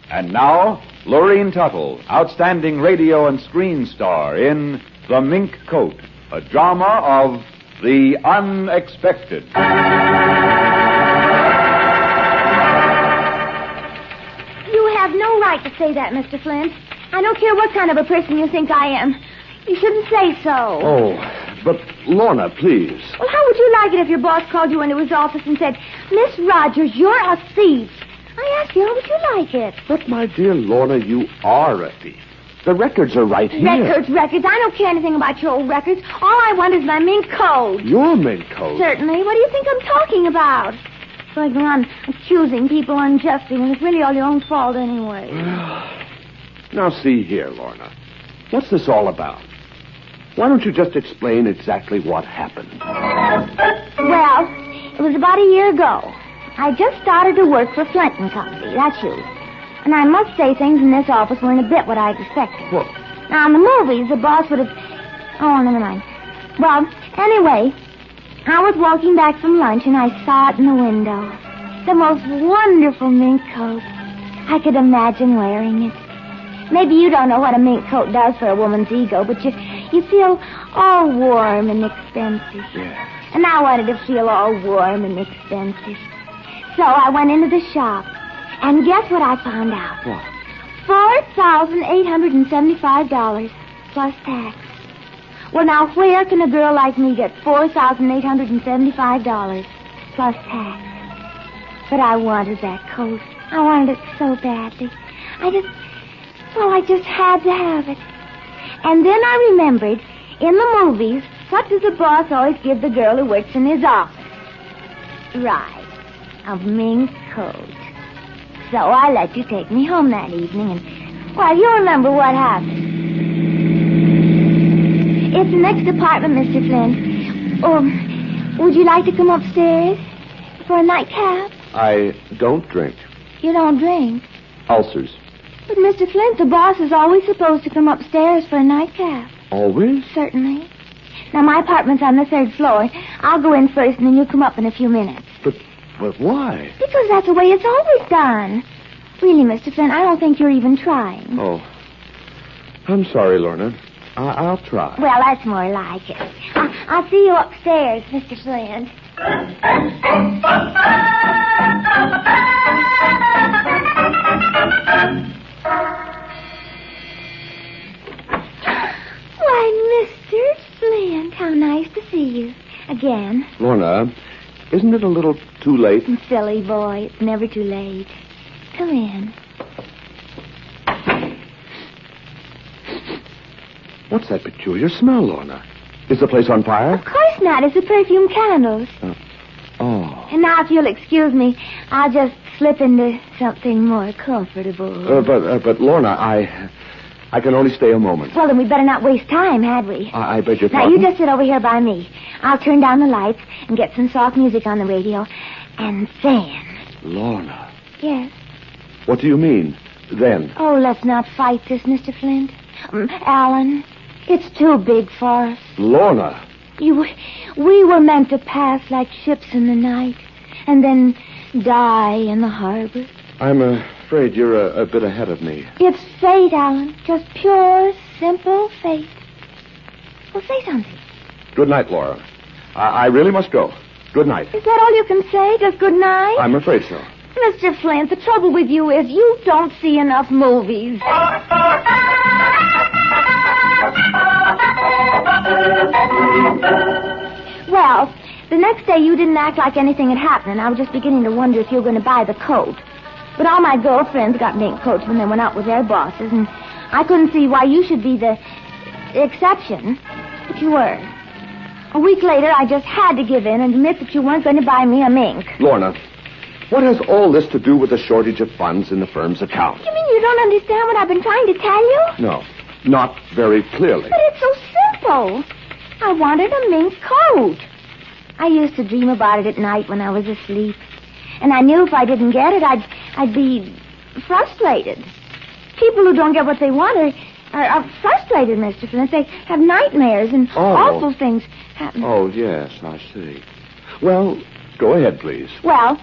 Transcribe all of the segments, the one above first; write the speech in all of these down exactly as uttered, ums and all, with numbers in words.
And now, Lorene Tuttle, outstanding radio and screen star in The Mink Coat, a drama of the unexpected. You have no right to say that, Mister Flint. I don't care what kind of a person you think I am. You shouldn't say so. Oh, but Lorna, please. Well, how would you like it if your boss called you into his office and said, Miss Rogers, you're a thief? I ask you, how would you like it? But, my dear Lorna, you are a thief. The records are right here. Records, records. I don't care anything about your old records. All I want is my mink coat. Your mink coat? Certainly. What do you think I'm talking about? So I go on accusing people unjustly, and it's really all your own fault anyway. Now, see here, Lorna. What's this all about? Why don't you just explain exactly what happened? Well, it was about a year ago. I just started to work for Flint and Company. That's you. And I must say things in this office weren't a bit what I expected. What? Now, in the movies, the boss would have... Oh, never mind. Well, anyway, I was walking back from lunch, and I saw it in the window. The most wonderful mink coat. I could imagine wearing it. Maybe you don't know what a mink coat does for a woman's ego, but you you feel all warm and expensive. Yeah. And I wanted to feel all warm and expensive. So I went into the shop, and guess what I found out? What? four thousand eight hundred seventy-five dollars plus tax. Well, now, where can a girl like me get four thousand eight hundred seventy-five dollars plus tax? But I wanted that coat. I wanted it so badly. I just... Well, I just had to have it. And then I remembered, in the movies, what does the boss always give the girl who works in his office? Right. A mink coat. So I let you take me home that evening, and, well, you remember what happened. It's the next apartment, Mister Flint. Oh, would you like to come upstairs for a nightcap? I don't drink. You don't drink? Ulcers. But, Mister Flint, the boss is always supposed to come upstairs for a nightcap. Always? Certainly. Now, my apartment's on the third floor. I'll go in first, and then you come up in a few minutes. But, but why? Because that's the way it's always done. Really, Mister Flint, I don't think you're even trying. Oh. I'm sorry, Lorna. I- I'll try. Well, that's more like it. I- I'll see you upstairs, Mister Flint. Why, Mister Flint, how nice to see you again. Lorna, isn't it a little too late? Silly boy, it's never too late. Come in. What's that peculiar smell, Lorna? Is the place on fire? Of course not. It's the perfume candles. Uh, oh. And now, if you'll excuse me, I'll just slip into something more comfortable. Uh, but, uh, but, Lorna, I... I can only stay a moment. Well, then we'd better not waste time, had we? I, I beg your Now, pardon? you just sit over here by me. I'll turn down the lights and get some soft music on the radio. And then... Lorna. Yes? What do you mean, then? Oh, let's not fight this, Mister Flint. Um, Alan, it's too big for us. Lorna. You, we were meant to pass like ships in the night and then die in the harbor. I'm afraid you're a, a bit ahead of me. It's fate, Alan. Just pure, simple fate. Well, say something. Good night, Laura. I, I really must go. Good night. Is that all you can say? Just good night? I'm afraid so. Mister Flint, the trouble with you is you don't see enough movies. Well, the next day you didn't act like anything had happened, and I was just beginning to wonder if you were going to buy the coat. But all my girlfriends got mink coats when they went out with their bosses, and I couldn't see why you should be the exception. But you were. A week later, I just had to give in and admit that you weren't going to buy me a mink. Lorna, what has all this to do with the shortage of funds in the firm's account? You mean you don't understand what I've been trying to tell you? No, not very clearly. But it's so simple. I wanted a mink coat. I used to dream about it at night when I was asleep. And I knew if I didn't get it, I'd I'd be frustrated. People who don't get what they want are, are, are frustrated, Mister Flint. They have nightmares and Oh. awful things happen. Oh, yes, I see. Well, go ahead, please. Well,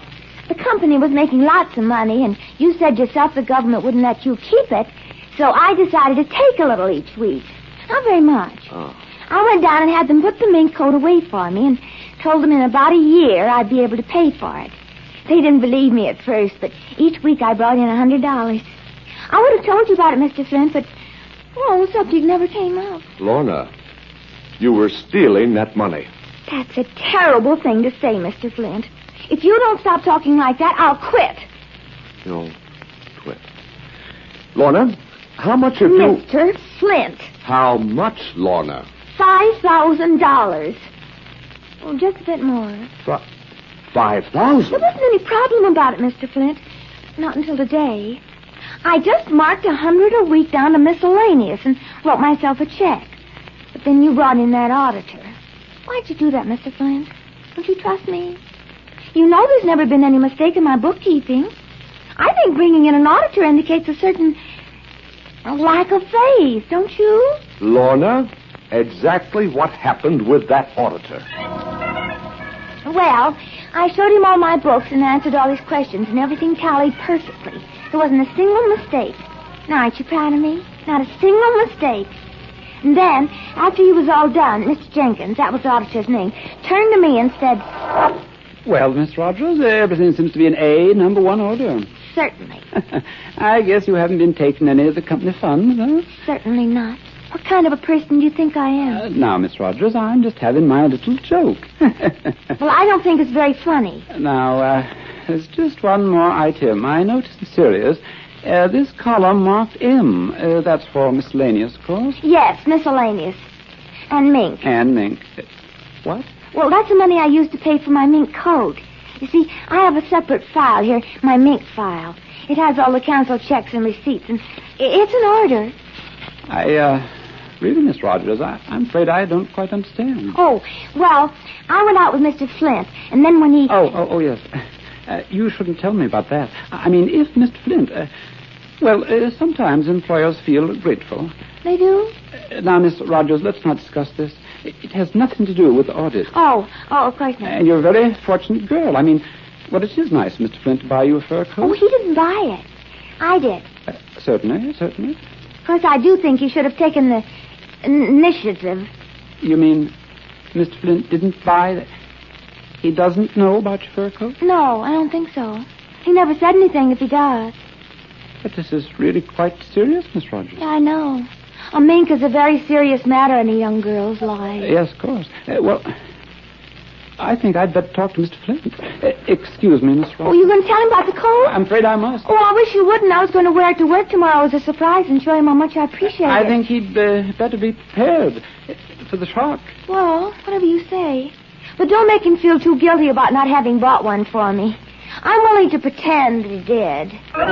the company was making lots of money, and you said yourself the government wouldn't let you keep it, so I decided to take a little each week. Not very much. Oh. I went down and had them put the mink coat away for me and told them in about a year I'd be able to pay for it. They didn't believe me at first, but each week I brought in a hundred dollars. I would have told you about it, Mister Flint, but, well, the subject never came up. Lorna, you were stealing that money. That's a terrible thing to say, Mister Flint. If you don't stop talking like that, I'll quit. You'll quit. Lorna, how much have you... Mister Flint. How much, Lorna? Five thousand dollars. Oh, just a bit more. F- Five thousand? There wasn't any problem about it, Mister Flint. Not until today. I just marked a hundred a week down to miscellaneous and wrote myself a check. But then you brought in that auditor. Why'd you do that, Mister Flint? Don't you trust me? You know there's never been any mistake in my bookkeeping. I think bringing in an auditor indicates a certain a lack of faith, don't you? Lorna, exactly what happened with that auditor? Well, I showed him all my books and answered all his questions, and everything tallied perfectly. There wasn't a single mistake. Now, aren't you proud of me? Not a single mistake. And then, after he was all done, Mister Jenkins, that was the auditor's name, turned to me and said... Well, Miss Rogers, everything seems to be in A, number one order. Certainly. I guess you haven't been taking any of the company funds, huh? Certainly not. What kind of a person do you think I am? Uh, now, Miss Rogers, I'm just having my little joke. Well, I don't think it's very funny. Now, uh, there's just one more item. I noticed the serious. Uh, this column marked M. Uh, that's for miscellaneous, of course. Yes, miscellaneous. And mink. And mink. Uh, what? Well, that's the money I used to pay for my mink coat. You see, I have a separate file here, my mink file. It has all the canceled checks and receipts, and it's an order. I, uh, really, Miss Rogers, I, I'm afraid I don't quite understand. Oh, well, I went out with Mister Flint, and then when he... Oh, oh, oh, yes. Uh, you shouldn't tell me about that. I mean, if Mister Flint... Uh, well, uh, sometimes employers feel grateful. They do? Uh, now, Miss Rogers, let's not discuss this. It, it has nothing to do with the audit. Oh, oh, of course not. And you're a very fortunate girl. I mean, well, it is nice, Mister Flint, to buy you a fur coat. Oh, he didn't buy it. I did. Uh, certainly, certainly. Of course, I do think you should have taken the initiative. You mean Mister Flint didn't buy that? He doesn't know about your fur coat? No, I don't think so. He never said anything if he does. But this is really quite serious, Miss Rogers. Yeah, I know. A mink is a very serious matter in a young girl's life. Uh, yes, of course. Uh, well, I think I'd better talk to Mister Flint. Uh, excuse me, Miss Rogers. Oh, you going to tell him about the coat? I'm afraid I must. Oh, I wish you wouldn't. I was going to wear it to work tomorrow as a surprise and show him how much I appreciate I it. think he'd uh, better be prepared for the shock. Well, whatever you say. But don't make him feel too guilty about not having bought one for me. I'm willing to pretend he did.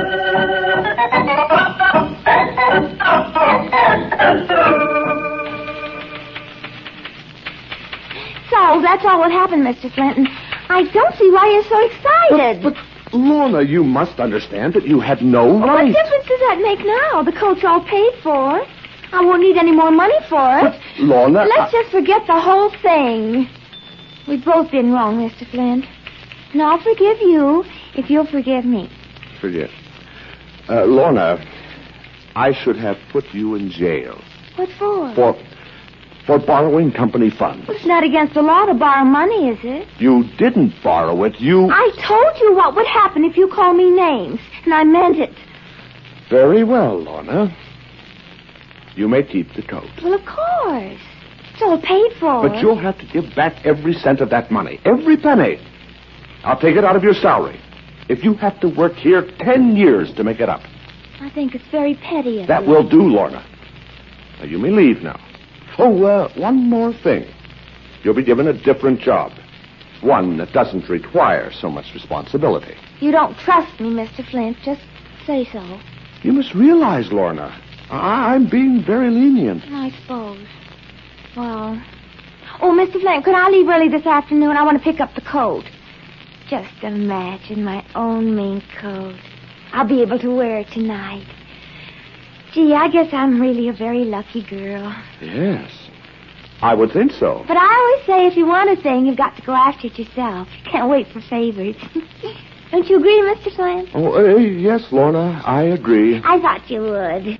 So, that's all what happened, Mister Flinton. I don't see why you're so excited. But, but, Lorna, you must understand that you had no right. What difference does that make now? The coat's all paid for. I won't need any more money for it. But, Lorna... Let's I... just forget the whole thing. We've both been wrong, Mister Flint. And I'll forgive you if you'll forgive me. Forget. Uh, Lorna, I should have put you in jail. What for? For... For borrowing company funds. It's not against the law to borrow money, is it? You didn't borrow it. You... I told you what would happen if you called me names, and I meant it. Very well, Lorna. You may keep the coat. Well, of course. It's all paid for. But you'll have to give back every cent of that money. Every penny. I'll take it out of your salary. If you have to work here ten years to make it up. I think it's very petty of That you. will do, Lorna. Now, you may leave now. Oh, uh, one more thing. You'll be given a different job. One that doesn't require so much responsibility. You don't trust me, Mister Flint. Just say so. You must realize, Lorna, I- I'm being very lenient. I suppose. Well... Oh, Mister Flint, could I leave early this afternoon? I want to pick up the coat. Just imagine my own mink coat. I'll be able to wear it tonight. Gee, I guess I'm really a very lucky girl. Yes. I would think so. But I always say if you want a thing, you've got to go after it yourself. You can't wait for favors. Don't you agree, Mister Slam? Oh, uh, yes, Lorna, I agree. I thought you would.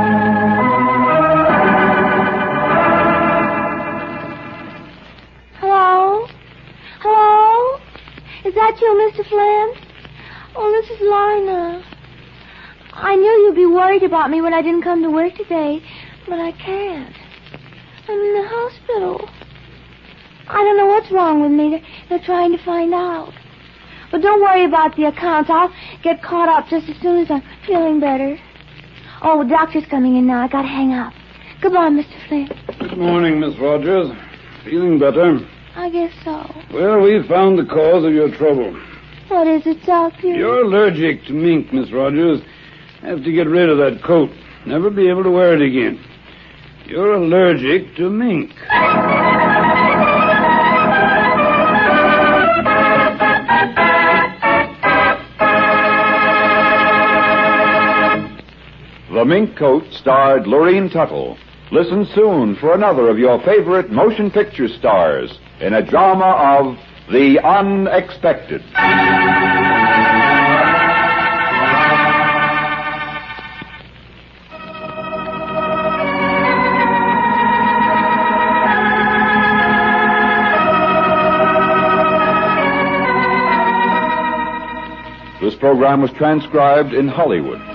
Hello? Hello? Is that you, Mister Flynn? Oh, this is Lorna. I knew you'd be worried about me when I didn't come to work today, but I can't. I'm in the hospital. I don't know what's wrong with me. They're, they're trying to find out. But don't worry about the accounts. I'll get caught up just as soon as I'm feeling better. Oh, the doctor's coming in now. I gotta hang up. Goodbye, Mister Flynn. Good morning, Miss Rogers. Feeling better? I guess so. Well, we've found the cause of your trouble. What is it, doctor? You're allergic to mink, Miss Rogers. Have to get rid of that coat. Never be able to wear it again. You're allergic to mink. The Mink Coat starred Lorene Tuttle. Listen soon for another of your favorite motion picture stars in a drama of The Unexpected. This program was transcribed in Hollywood.